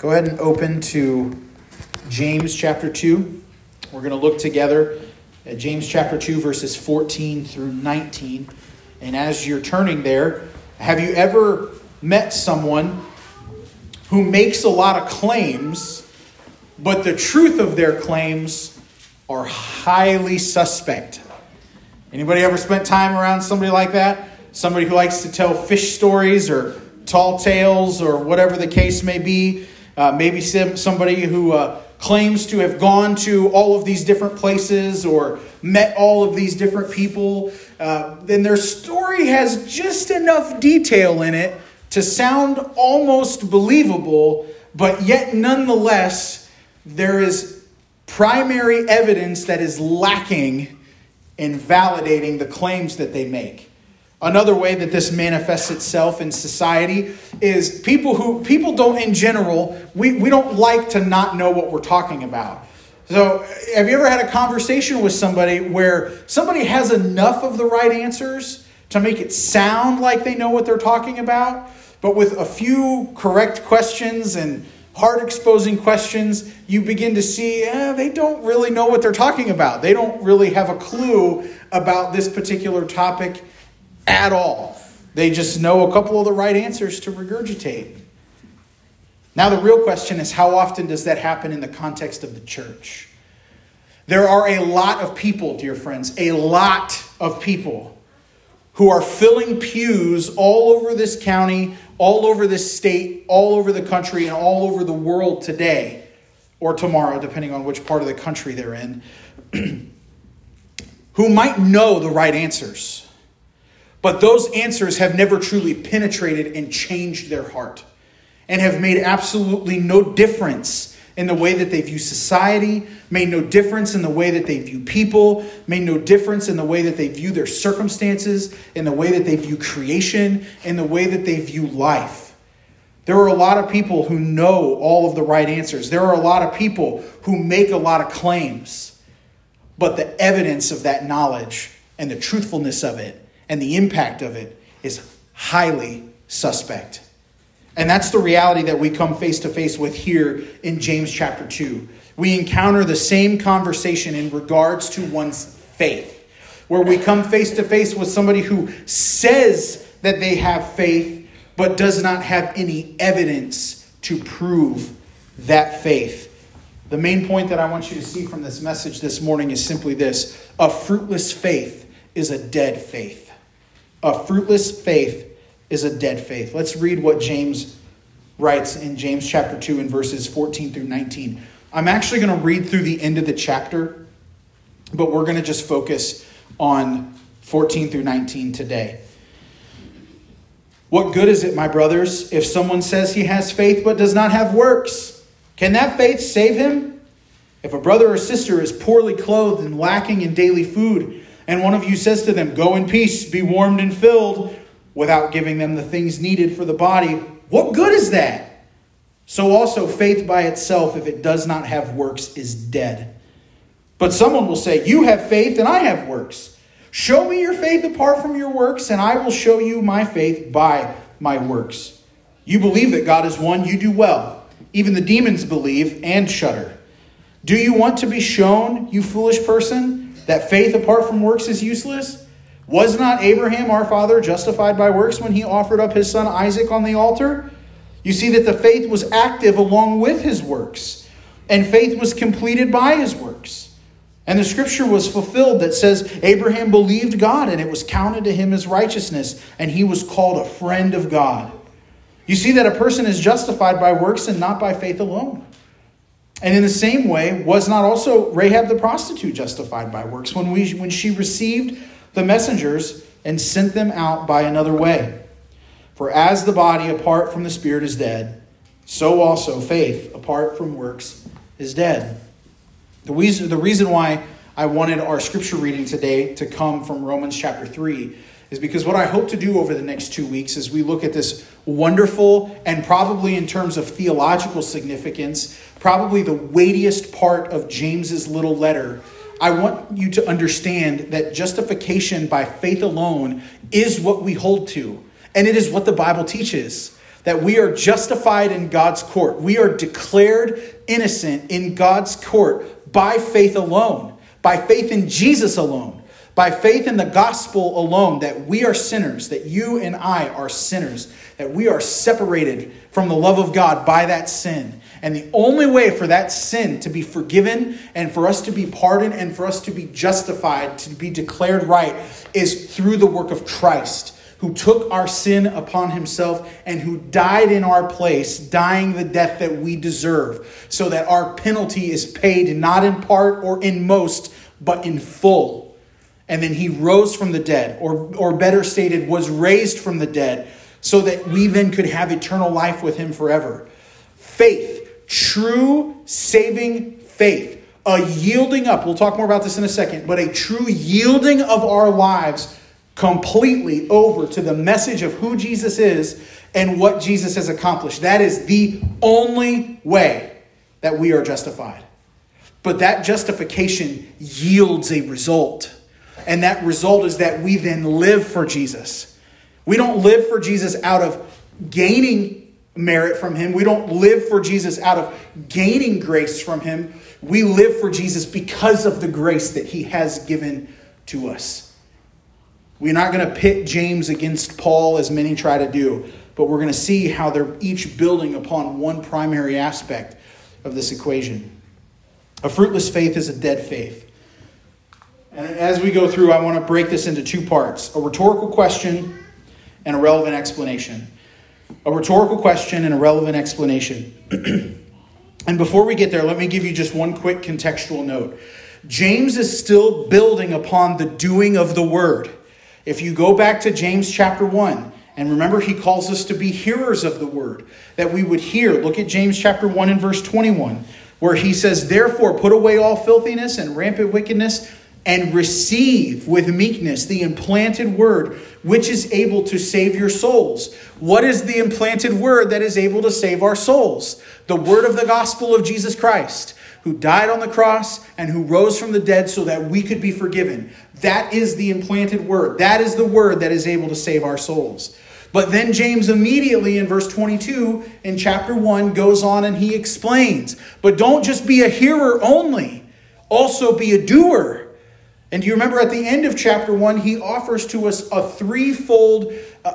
Go ahead and open to James chapter 2. We're going to look together at James chapter 2, verses 14 through 19. And as you're turning there, have you ever met someone who makes a lot of claims, but the truth of their claims are highly suspect? Anybody ever spent time around somebody like that? Somebody who likes to tell fish stories or tall tales or whatever the case may be. Maybe somebody who claims to have gone to all of these different places or met all of these different people. Then their story has just enough detail in it to sound almost believable, but yet nonetheless, there is primary evidence that is lacking in validating the claims that they make. Another way that this manifests itself in society is people don't in general, we don't like to not know what we're talking about. So have you ever had a conversation with somebody where somebody has enough of the right answers to make it sound like they know what they're talking about, but with a few correct questions and heart-exposing questions, you begin to see they don't really know what they're talking about. They don't really have a clue about this particular topic at all. They just know a couple of the right answers to regurgitate. Now the real question is, how often does that happen in the context of the church? There are a lot of people, dear friends, a lot of people who are filling pews all over this county, all over this state, all over the country, and all over the world today, or tomorrow, depending on which part of the country they're in, who might know the right answers. But those answers have never truly penetrated and changed their heart, and have made absolutely no difference in the way that they view society, made no difference in the way that they view people, made no difference in the way that they view their circumstances, in the way that they view creation, in the way that they view life. There are a lot of people who know all of the right answers. There are a lot of people who make a lot of claims, but the evidence of that knowledge and the truthfulness of it and the impact of it is highly suspect. And that's the reality that we come face to face with here in James chapter 2. We encounter the same conversation in regards to one's faith, where we come face to face with somebody who says that they have faith, but does not have any evidence to prove that faith. The main point that I want you to see from this message this morning is simply this: a fruitless faith is a dead faith. A fruitless faith is a dead faith. Let's read what James writes in James chapter 2 in verses 14 through 19. I'm actually going to read through the end of the chapter, but we're going to just focus on 14 through 19 today. What good is it, my brothers, if someone says he has faith but does not have works? Can that faith save him? If a brother or sister is poorly clothed and lacking in daily food, and one of you says to them, "Go in peace, be warmed and filled," without giving them the things needed for the body, what good is that? So also faith by itself, if it does not have works, is dead. But someone will say, "You have faith and I have works. Show me your faith apart from your works, and I will show you my faith by my works. You believe that God is one, you do well. Even the demons believe and shudder. Do you want to be shown, you foolish person, that faith apart from works is useless? Was not Abraham our father justified by works when he offered up his son Isaac on the altar? You see that the faith was active along with his works, and faith was completed by his works. And the scripture was fulfilled that says, Abraham believed God, and it was counted to him as righteousness, and he was called a friend of God. You see that a person is justified by works and not by faith alone. And in the same way, was not also Rahab the prostitute justified by works when she received the messengers and sent them out by another way? For as the body apart from the spirit is dead, so also faith apart from works is dead. The reason why I wanted our scripture reading today to come from Romans chapter 3 is because what I hope to do over the next 2 weeks as we look at this wonderful and probably in terms of theological significance, probably the weightiest part of James's little letter, I want you to understand that justification by faith alone is what we hold to. And it is what the Bible teaches. that we are justified in God's court. We are declared innocent in God's court by faith alone, by faith in Jesus alone, by faith in the gospel alone, that we are sinners, that you and I are sinners, that we are separated from the love of God by that sin. And the only way for that sin to be forgiven and for us to be pardoned and for us to be justified, to be declared right, is through the work of Christ, who took our sin upon himself and who died in our place, dying the death that we deserve, so that our penalty is paid not in part or in most, but in full. And then he rose from the dead, or better stated, was raised from the dead, so that we then could have eternal life with him forever. Faith, true saving faith, a yielding up, we'll talk more about this in a second, but a true yielding of our lives completely over to the message of who Jesus is and what Jesus has accomplished. That is the only way that we are justified. But that justification yields a result. And that result is that we then live for Jesus. We don't live for Jesus out of gaining merit from him. We don't live for Jesus out of gaining grace from him. We live for Jesus because of the grace that he has given to us. We're not going to pit James against Paul as many try to do, but we're going to see how they're each building upon one primary aspect of this equation. A fruitless faith is a dead faith. And as we go through, I want to break this into two parts: a rhetorical question and a relevant explanation. A rhetorical question and a relevant explanation. And before we get there, let me give you just one quick contextual note. James is still building upon the doing of the word. If you go back to James chapter 1, and remember he calls us to be hearers of the word, that we would hear. Look at James chapter 1 and verse 21, where he says, "Therefore put away all filthiness and rampant wickedness, and receive with meekness the implanted word, which is able to save your souls." What is the implanted word that is able to save our souls? The word of the gospel of Jesus Christ, who died on the cross and who rose from the dead so that we could be forgiven. That is the implanted word. That is the word that is able to save our souls. But then James immediately in verse 22 in chapter 1 goes on and he explains, but don't just be a hearer only, also be a doer. And do you remember at the end of chapter 1, he offers to us a threefold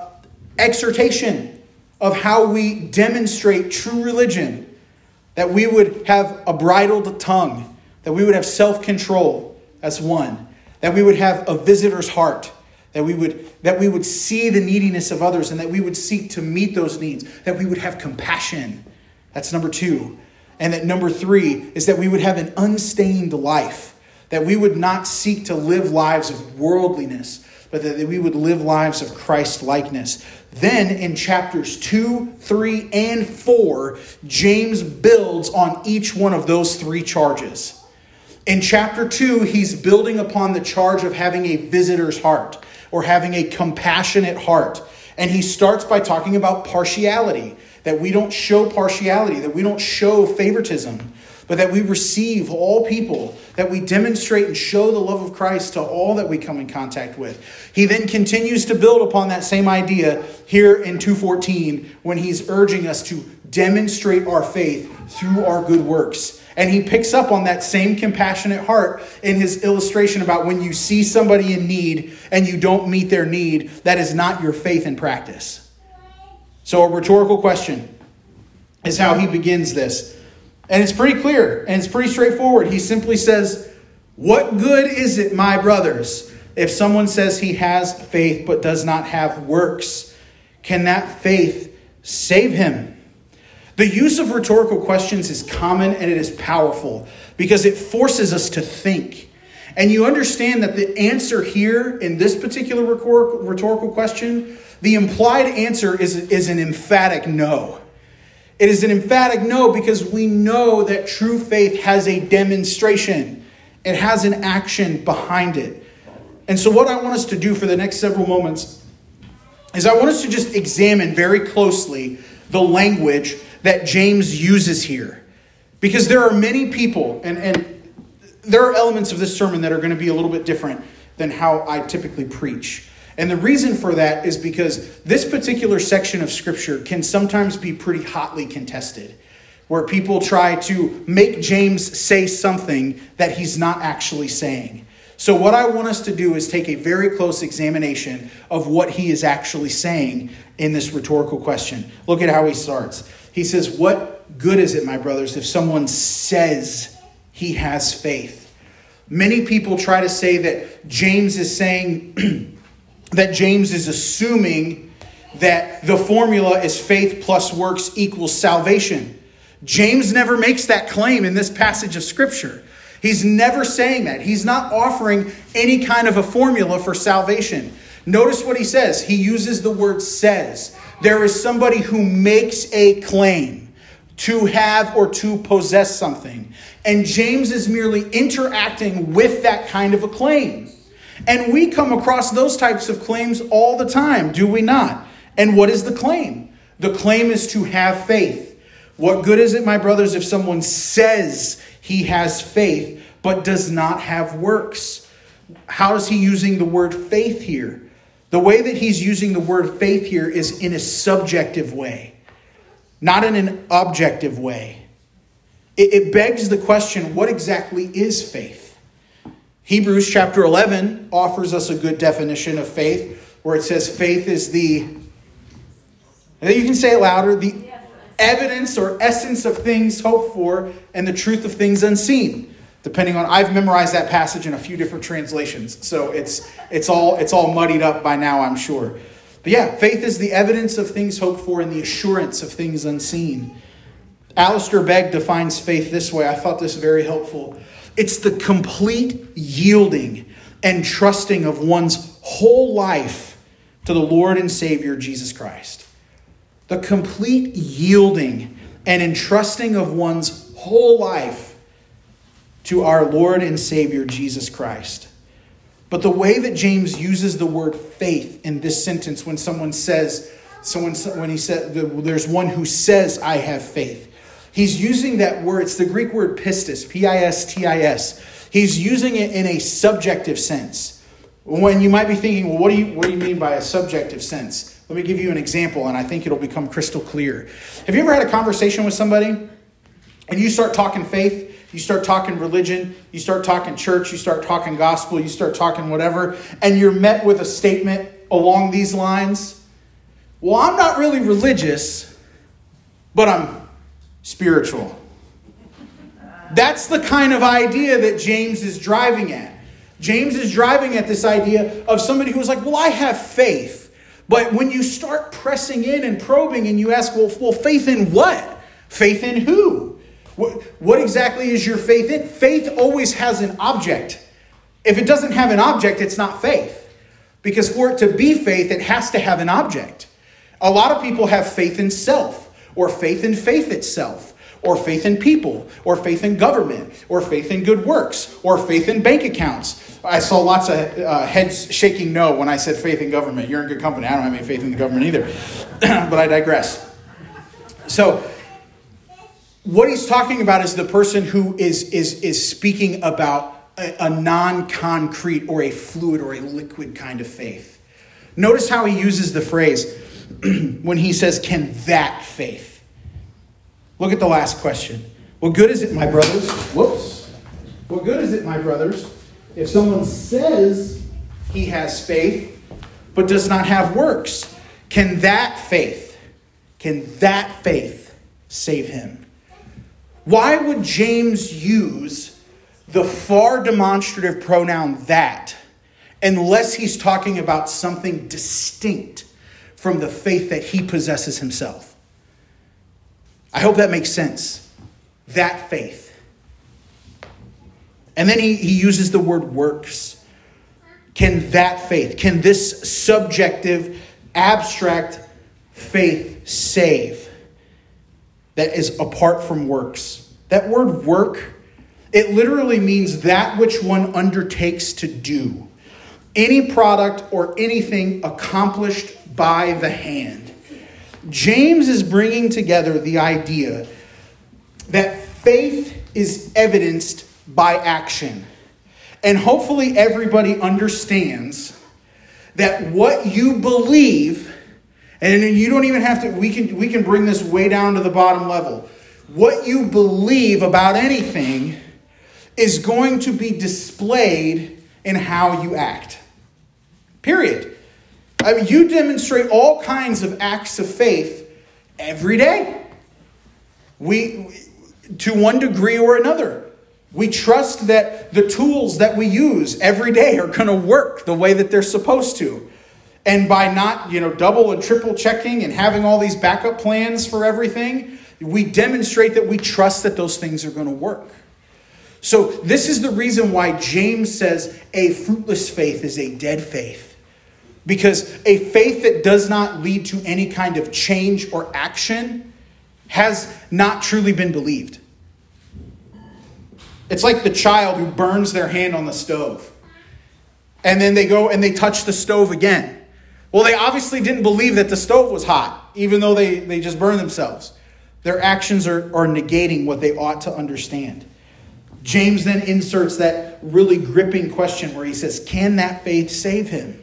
exhortation of how we demonstrate true religion. That we would have a bridled tongue. That we would have self-control. That's one. That we would have a visitor's heart. That we would see the neediness of others and that we would seek to meet those needs. That we would have compassion. That's number 2. And that number 3 is that we would have an unstained life. That we would not seek to live lives of worldliness, but that we would live lives of Christ-likeness. Then in chapters 2, 3, and 4, James builds on each one of those 3 charges. In chapter 2, he's building upon the charge of having a visitor's heart or having a compassionate heart. And he starts by talking about partiality, that we don't show partiality, that we don't show favoritism, but that we receive all people, that we demonstrate and show the love of Christ to all that we come in contact with. He then continues to build upon that same idea here in 2:14 when he's urging us to demonstrate our faith through our good works. And he picks up on that same compassionate heart in his illustration about when you see somebody in need and you don't meet their need, that is not your faith in practice. So a rhetorical question is how he begins this. And it's pretty clear and it's pretty straightforward. He simply says, "What good is it, my brothers, if someone says he has faith but does not have works? Can that faith save him?" The use of rhetorical questions is common and it is powerful because it forces us to think. And you understand that the answer here in this particular rhetorical question, the implied answer is an emphatic no. It is an emphatic no because we know that true faith has a demonstration. It has an action behind it. And so what I want us to do for the next several moments is I want us to just examine very closely the language that James uses here. Because there are many people, and there are elements of this sermon that are going to be a little bit different than how I typically preach. And the reason for that is because this particular section of Scripture can sometimes be pretty hotly contested, where people try to make James say something that he's not actually saying. So what I want us to do is take a very close examination of what he is actually saying in this rhetorical question. Look at how he starts. He says, "What good is it, my brothers, if someone says he has faith?" Many people try to say that James is saying that James is assuming that the formula is faith plus works equals salvation. James never makes that claim in this passage of Scripture. He's never saying that. He's not offering any kind of a formula for salvation. Notice what he says. He uses the word says. There is somebody who makes a claim to have or to possess something. And James is merely interacting with that kind of a claim. And we come across those types of claims all the time, do we not? And what is the claim? The claim is to have faith. What good is it, my brothers, if someone says he has faith, but does not have works? How is he using the word faith here? The way that he's using the word faith here is in a subjective way, not in an objective way. It begs the question, what exactly is faith? Hebrews chapter 11 offers us a good definition of faith, where it says faith is you can say it louder, the evidence or essence of things hoped for and the truth of things unseen. Depending on, I've memorized that passage in a few different translations, so it's all muddied up by now, I'm sure. But yeah, faith is the evidence of things hoped for and the assurance of things unseen. Alistair Begg defines faith this way. I thought this very helpful. It's the complete yielding and trusting of one's whole life to the Lord and Savior, Jesus Christ. The complete yielding and entrusting of one's whole life to our Lord and Savior, Jesus Christ. But the way that James uses the word faith in this sentence, when he said, there's one who says, I have faith. He's using that word, it's the Greek word pistis, P-I-S-T-I-S. He's using it in a subjective sense. When you might be thinking, well, what do you mean by a subjective sense? Let me give you an example, and I think it'll become crystal clear. Have you ever had a conversation with somebody, and you start talking faith, you start talking religion, you start talking church, you start talking gospel, you start talking whatever, and you're met with a statement along these lines? Well, I'm not really religious, but I'm spiritual. That's the kind of idea that James is driving at. James is driving at this idea of somebody who's like, well, I have faith. But when you start pressing in and probing and you ask, well, faith in what? Faith in who? What exactly is your faith in? Faith always has an object. If it doesn't have an object, it's not faith. Because for it to be faith, it has to have an object. A lot of people have faith in self, or faith in faith itself, or faith in people, or faith in government, or faith in good works, or faith in bank accounts. I saw lots of heads shaking no when I said faith in government. You're in good company. I don't have any faith in the government either. But I digress. So what he's talking about is the person who is speaking about a non-concrete or a fluid or a liquid kind of faith. Notice how he uses the phrase when he says, can that faith? Look at the last question. What good is it, my brothers? What good is it, my brothers, if someone says he has faith, but does not have works? Can that faith save him? Why would James use the far demonstrative pronoun that, unless he's talking about something distinct from the faith that he possesses himself? I hope that makes sense. That faith. And then he uses the word works. Can that faith, can this subjective, abstract faith save that is apart from works? That word work, it literally means that which one undertakes to do. Any product or anything accomplished by the hand. James is bringing together the idea that faith is evidenced by action. And hopefully everybody understands that what you believe, and you don't even have to, we can bring this way down to the bottom level. What you believe about anything is going to be displayed in how you act. Period. I mean, you demonstrate all kinds of acts of faith every day. We, to one degree or another, we trust that the tools that we use every day are going to work the way that they're supposed to. And by not, double and triple checking and having all these backup plans for everything, we demonstrate that we trust that those things are going to work. So this is the reason why James says a fruitless faith is a dead faith. Because a faith that does not lead to any kind of change or action has not truly been believed. It's like the child who burns their hand on the stove. And then they go and they touch the stove again. Well, they obviously didn't believe that the stove was hot, even though they just burned themselves. Their actions are negating what they ought to understand. James then inserts that really gripping question where he says, can that faith save him?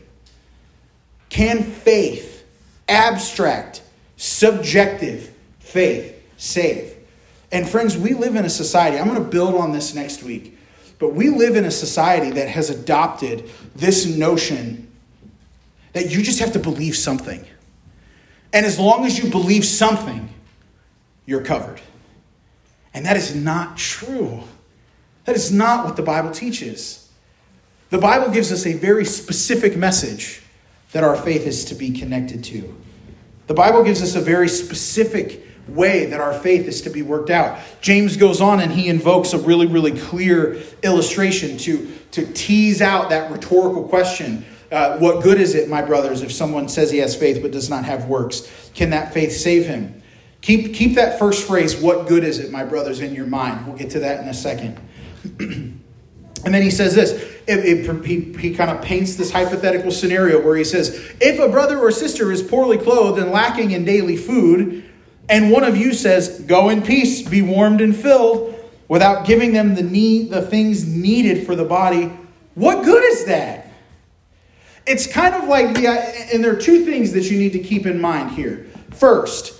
Can faith, abstract, subjective faith, save? And friends, we live in a society, I'm going to build on this next week, but we live in a society that has adopted this notion that you just have to believe something. And as long as you believe something, you're covered. And that is not true. That is not what the Bible teaches. The Bible gives us a very specific message that our faith is to be connected to. The Bible gives us a very specific way that our faith is to be worked out. James goes on and he invokes a really, really clear illustration to tease out that rhetorical question. What good is it, my brothers, if someone says he has faith but does not have works? Can that faith save him? Keep that first phrase, what good is it, my brothers, in your mind. We'll get to that in a second. And then he says this. He kind of paints this hypothetical scenario where he says, if a brother or sister is poorly clothed and lacking in daily food, and one of you says, go in peace, be warmed and filled, without giving them the things needed for the body, what good is that? It's kind of like, and there are two things that you need to keep in mind here. First,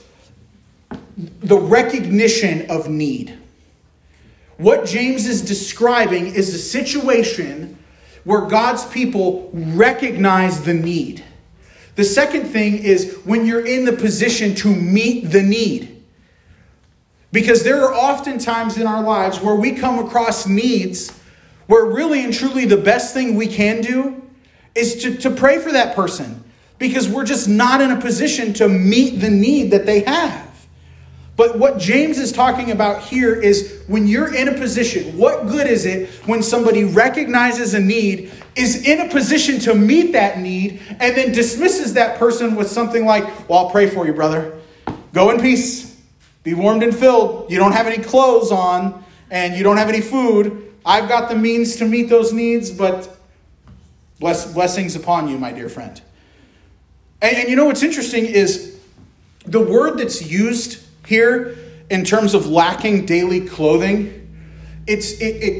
the recognition of need. What James is describing is a situation where God's people recognize the need. The second thing is when you're in the position to meet the need. Because there are often times in our lives where we come across needs where really and truly the best thing we can do is to pray for that person. Because we're just not in a position to meet the need that they have. But what James is talking about here is when you're in a position, what good is it when somebody recognizes a need, is in a position to meet that need, and then dismisses that person with something like, well, I'll pray for you, brother. Go in peace. Be warmed and filled. You don't have any clothes on, and you don't have any food. I've got the means to meet those needs, but blessings upon you, my dear friend. And you know what's interesting is the word that's used here, in terms of lacking daily clothing, it's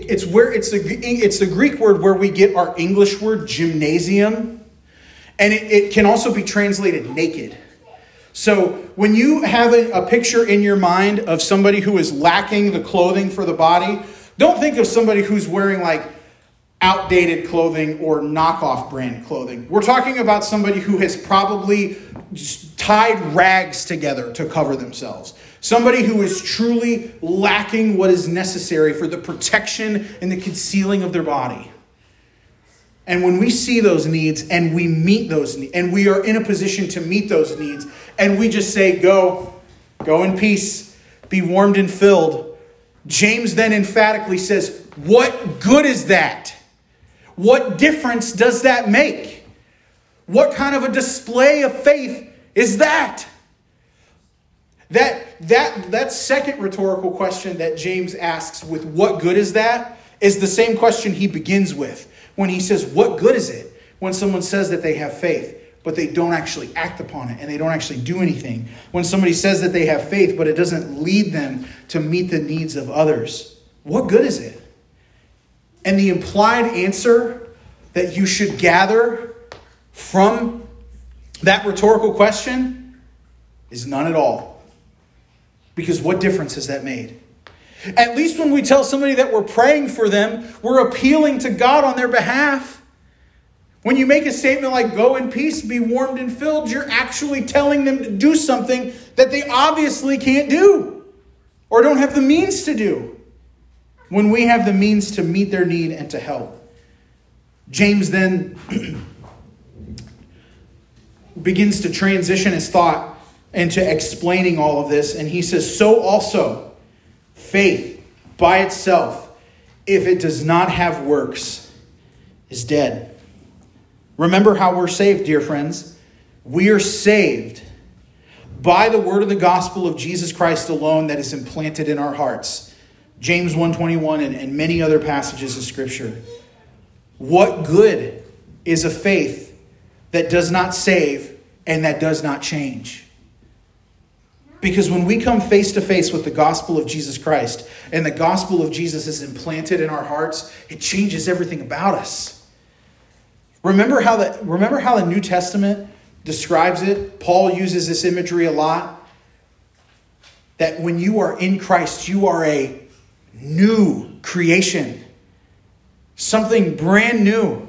the Greek word where we get our English word gymnasium, and it can also be translated naked. So when you have a picture in your mind of somebody who is lacking the clothing for the body, don't think of somebody who's wearing like outdated clothing or knockoff brand clothing. We're talking about somebody who has probably tied rags together to cover themselves. Somebody who is truly lacking what is necessary for the protection and the concealing of their body. And when we see those needs and we meet those needs, and we are in a position to meet those needs, and we just say, go in peace, be warmed and filled. James then emphatically says, what good is that? What difference does that make? What kind of a display of faith is that? That second rhetorical question that James asks with what good is that is the same question he begins with when he says, what good is it when someone says that they have faith, but they don't actually act upon it and they don't actually do anything? When somebody says that they have faith, but it doesn't lead them to meet the needs of others, what good is it? And the implied answer that you should gather from that rhetorical question is none at all. Because what difference has that made? At least when we tell somebody that we're praying for them, we're appealing to God on their behalf. When you make a statement like, go in peace, be warmed and filled, you're actually telling them to do something that they obviously can't do or don't have the means to do, when we have the means to meet their need and to help. James then begins to transition his thought into explaining all of this. And he says, so also faith by itself, if it does not have works, is dead. Remember how we're saved, dear friends. We are saved by the word of the gospel of Jesus Christ alone that is implanted in our hearts. James 1:21 and many other passages of Scripture. What good is a faith that does not save and that does not change? Because when we come face to face with the gospel of Jesus Christ and the gospel of Jesus is implanted in our hearts, it changes everything about us. Remember how the New Testament describes it? Paul uses this imagery a lot. That when you are in Christ, you are a new creation. Something brand new.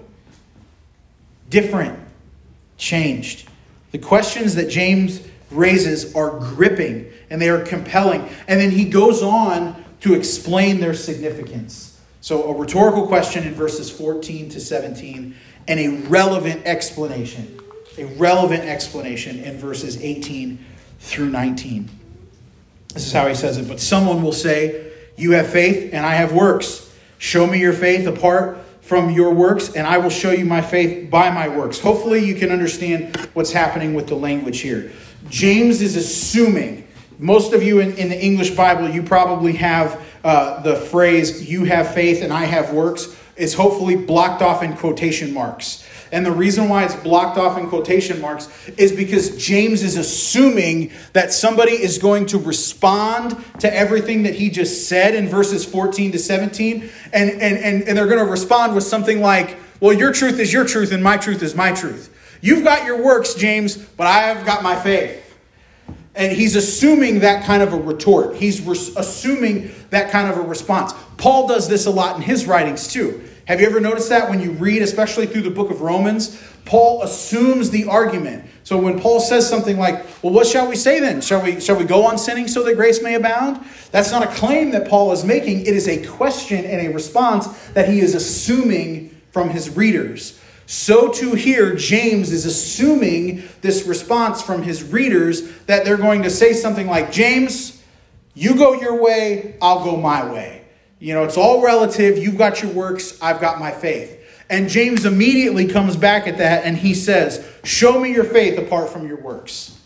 Different. Changed. The questions that James raises are gripping and they are compelling. And then he goes on to explain their significance. So a rhetorical question in verses 14 to 17 and a relevant explanation. A relevant explanation in verses 18 through 19. This is how he says it. But someone will say, you have faith and I have works. Show me your faith apart from your works, and I will show you my faith by my works. Hopefully you can understand what's happening with the language here. James is assuming, most of you in the English Bible, you probably have the phrase, you have faith and I have works, is hopefully blocked off in quotation marks. And the reason why it's blocked off in quotation marks is because James is assuming that somebody is going to respond to everything that he just said in verses 14 to 17. And they're going to respond with something like, well, your truth is your truth and my truth is my truth. You've got your works, James, but I have got my faith. And he's assuming that kind of a retort. He's assuming that kind of a response. Paul does this a lot in his writings too. Have you ever noticed that when you read, especially through the book of Romans, Paul assumes the argument. So when Paul says something like, well, what shall we say then? Shall we go on sinning so that grace may abound? That's not a claim that Paul is making. It is a question and a response that he is assuming from his readers. So too here, James is assuming this response from his readers that they're going to say something like, James, you go your way, I'll go my way. You know, it's all relative. You've got your works, I've got my faith. And James immediately comes back at that and he says, show me your faith apart from your works.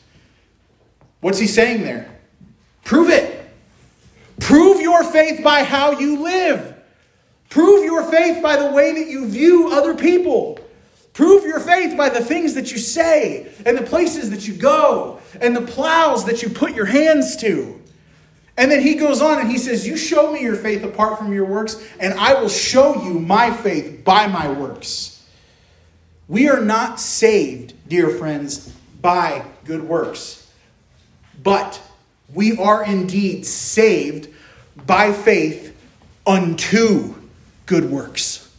What's he saying there? Prove it. Prove your faith by how you live. Prove your faith by the way that you view other people. Prove your faith by the things that you say and the places that you go and the plows that you put your hands to. And then he goes on and he says, you show me your faith apart from your works, and I will show you my faith by my works. We are not saved, dear friends, by good works. But we are indeed saved by faith unto good works.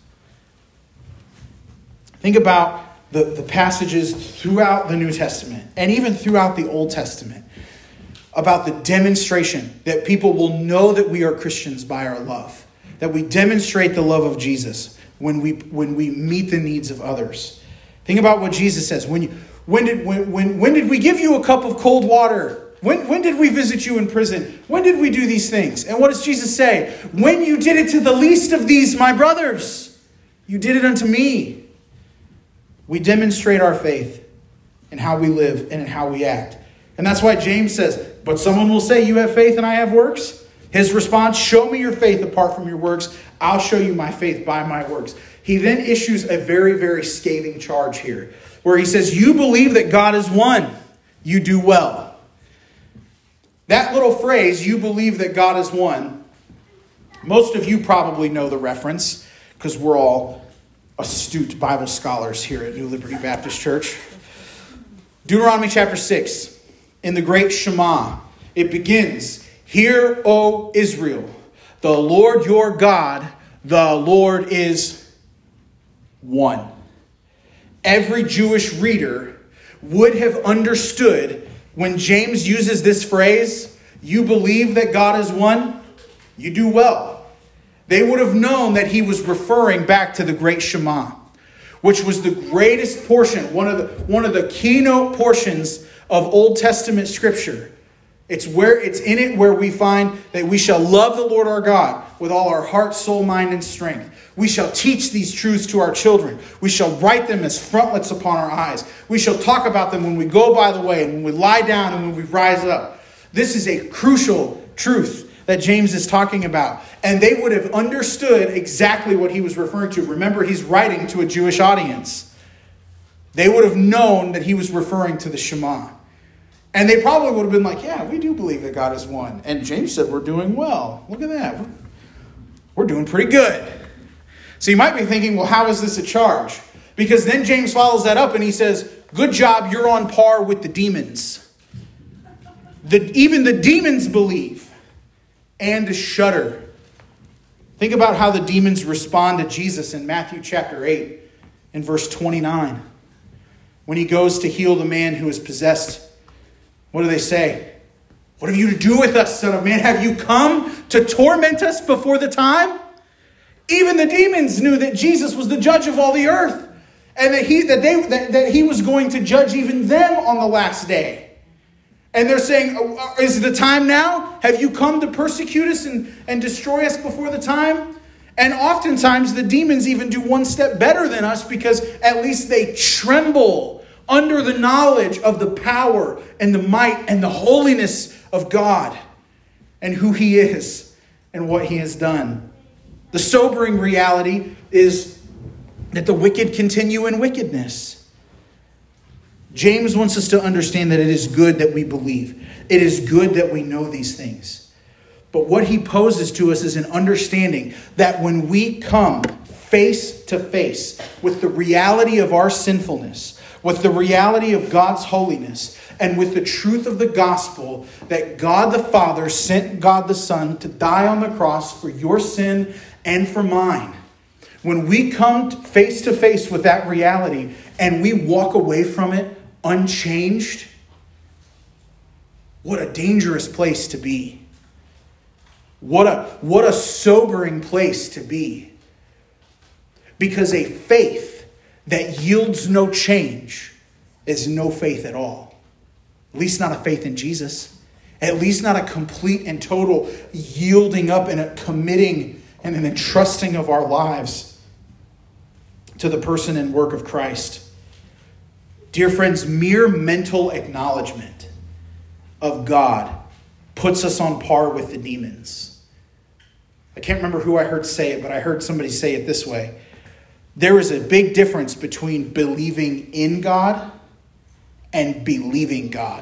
Think about the passages throughout the New Testament and even throughout the Old Testament about the demonstration that people will know that we are Christians by our love. That we demonstrate the love of Jesus when we meet the needs of others. Think about what Jesus says. When did we give you a cup of cold water? When did we visit you in prison? When did we do these things? And what does Jesus say? When you did it to the least of these, my brothers, you did it unto me. We demonstrate our faith in how we live and in how we act. And that's why James says, but someone will say, you have faith and I have works. His response, show me your faith apart from your works. I'll show you my faith by my works. He then issues a very, very scathing charge here, where he says, you believe that God is one. You do well. That little phrase, you believe that God is one, most of you probably know the reference because we're all astute Bible scholars here at New Liberty Baptist Church. Deuteronomy chapter 6, in the great Shema, it begins, "Hear, O Israel, the Lord your God, the Lord is one." Every Jewish reader would have understood when James uses this phrase, "You believe that God is one? You do well." They would have known that he was referring back to the great Shema, which was the greatest portion, one of the keynote portions of Old Testament scripture. It's in it where we find that we shall love the Lord our God with all our heart, soul, mind, and strength. We shall teach these truths to our children. We shall write them as frontlets upon our eyes. We shall talk about them when we go by the way, and when we lie down, and when we rise up. This is a crucial truth that James is talking about. And they would have understood exactly what he was referring to. Remember, he's writing to a Jewish audience. They would have known that he was referring to the Shema. And they probably would have been like, "Yeah, we do believe that God is one." And James said, "We're doing well. Look at that. We're doing pretty good." So you might be thinking, well, how is this a charge? Because then James follows that up and he says, "Good job, you're on par with the demons." Even the demons believe and shudder. Think about how the demons respond to Jesus in Matthew chapter 8 and verse 29. When he goes to heal the man who is possessed, what do they say? "What have you to do with us, Son of Man? Have you come to torment us before the time?" Even the demons knew that Jesus was the judge of all the earth, and that he was going to judge even them on the last day. And they're saying, "Is the time now? Have you come to persecute us and destroy us before the time?" And oftentimes the demons even do one step better than us, because at least they tremble under the knowledge of the power and the might and the holiness of God and who he is and what he has done. The sobering reality is that the wicked continue in wickedness. James wants us to understand that it is good that we believe. It is good that we know these things. But what he poses to us is an understanding that when we come face to face with the reality of our sinfulness, with the reality of God's holiness, and with the truth of the gospel, that God the Father sent God the Son to die on the cross for your sin and for mine. When we come face to face with that reality and we walk away from it unchanged, what a dangerous place to be. What a sobering place to be. Because a faith that yields no change is no faith at all. At least not a faith in Jesus. At least not a complete and total yielding up and a committing and an entrusting of our lives to the person and work of Christ. Dear friends, mere mental acknowledgement of God puts us on par with the demons. I can't remember who I heard say it, but I heard somebody say it this way. There is a big difference between believing in God and believing God.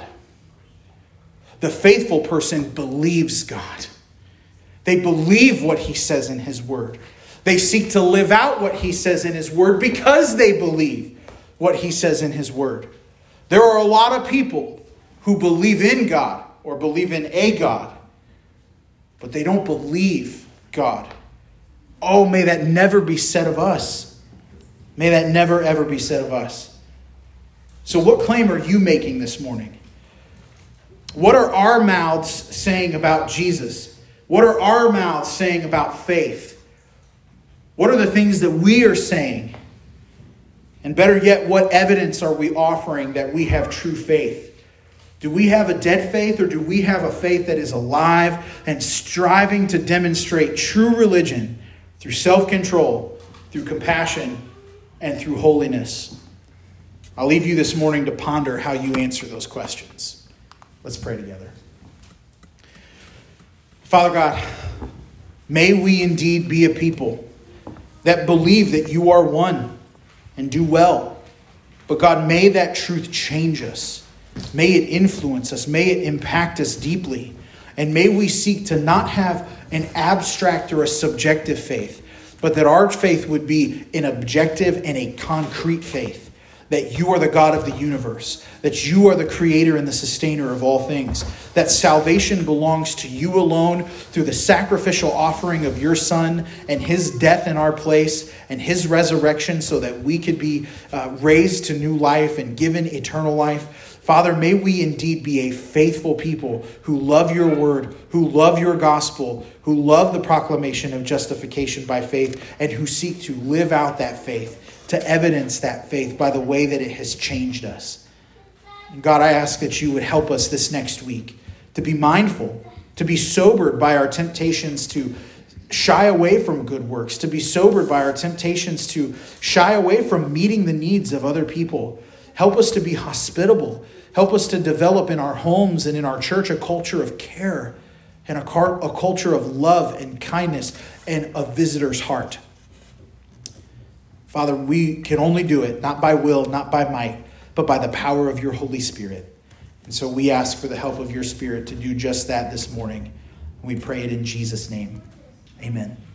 The faithful person believes God. They believe what he says in his word. They seek to live out what he says in his word because they believe what he says in his word. There are a lot of people who believe in God or believe in a God, but they don't believe God. Oh, may that never be said of us. May that never, ever be said of us. So what claim are you making this morning? What are our mouths saying about Jesus? What are our mouths saying about faith? What are the things that we are saying? And better yet, what evidence are we offering that we have true faith? Do we have a dead faith, or do we have a faith that is alive and striving to demonstrate true religion through self-control, through compassion, and through holiness? I'll leave you this morning to ponder how you answer those questions. Let's pray together. Father God, may we indeed be a people that believe that you are one and do well. But God, may that truth change us. May it influence us. May it impact us deeply. And may we seek to not have an abstract or a subjective faith, but that our faith would be an objective and a concrete faith. That you are the God of the universe, that you are the creator and the sustainer of all things, that salvation belongs to you alone through the sacrificial offering of your Son and his death in our place and his resurrection so that we could be raised to new life and given eternal life. Father, may we indeed be a faithful people who love your word, who love your gospel, who love the proclamation of justification by faith, and who seek to live out that faith, to evidence that faith by the way that it has changed us. And God, I ask that you would help us this next week to be mindful, to be sobered by our temptations to shy away from good works, to be sobered by our temptations to shy away from meeting the needs of other people. Help us to be hospitable. Help us to develop in our homes and in our church a culture of care and a culture of love and kindness and a visitor's heart. Father, we can only do it, not by will, not by might, but by the power of your Holy Spirit. And so we ask for the help of your Spirit to do just that this morning. We pray it in Jesus' name. Amen.